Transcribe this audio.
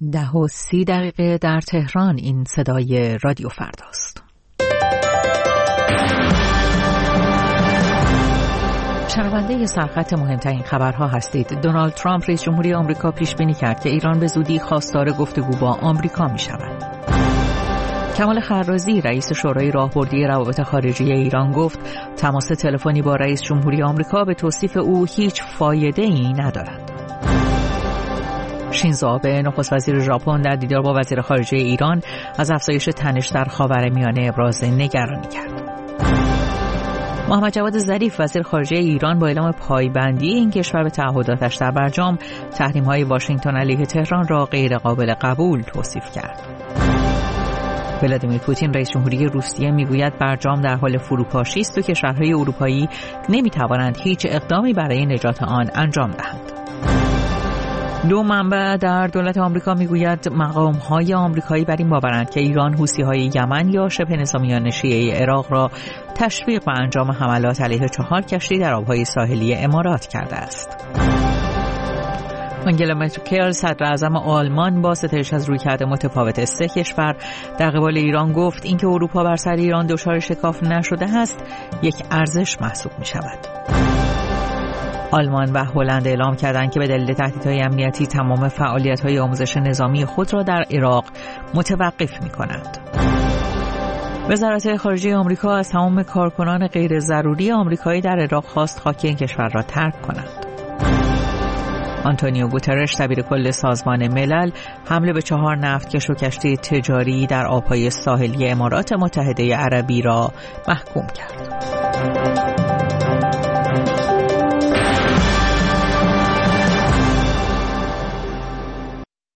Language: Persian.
10:30 در تهران. این صدای رادیو فرداست. شنونده سرخط مهمترین خبرها هستید. دونالد ترامپ رئیس جمهوری آمریکا پیش بینی کرد که ایران به زودی خواستار گفتگو با آمریکا می شود. کمال خرازی رئیس شورای راهبردی روابط خارجی ایران گفت تماس تلفنی با رئیس جمهوری آمریکا به توصیف او هیچ فایده‌ای ندارد. شینزو آبه نخست وزیر ژاپن در دیدار با وزیر خارجه ایران از افزایش تنش در خاورمیانه ابراز نگرانی کرد. محمد جواد ظریف وزیر خارجه ایران با اعلام پایبندی این کشور به تعهداتش در برجام تحریم‌های واشنگتن علیه تهران را غیر قابل قبول توصیف کرد. ولادیمیر پوتین رئیس جمهوری روسیه میگوید برجام در حال فروپاشی است و کشورهای اروپایی نمیتوانند هیچ اقدامی برای نجات آن انجام دهند. دو منبع در دولت آمریکا میگوید مقام‌های آمریکایی بر این باورند که ایران حوثی‌های یمن یا شبه نظامیان شیعه عراق را تشویق به انجام حملات علیه 4 کشتی در آبهای ساحلی امارات کرده است. آنگلا مرکل صدر اعظم آلمان با ستایش از رویکرد متفاوت 3 کشور در قبال ایران گفت اینکه اروپا بر سر ایران دچار شکاف نشده است یک ارزش محسوب می شود. آلمان و هلند اعلام کردند که به دلیل تهدیدهای امنیتی تمام فعالیت‌های آموزش نظامی خود را در عراق متوقف می‌کنند. وزارت خارجه آمریکا از تمام کارکنان غیر ضروری آمریکایی در عراق خواست خاک این کشور را ترک کنند. آنتونیو گوترش دبیر کل سازمان ملل حمله به 4 نفتکش و کشتی تجاری در آبهای ساحلی امارات متحده عربی را محکوم کرد.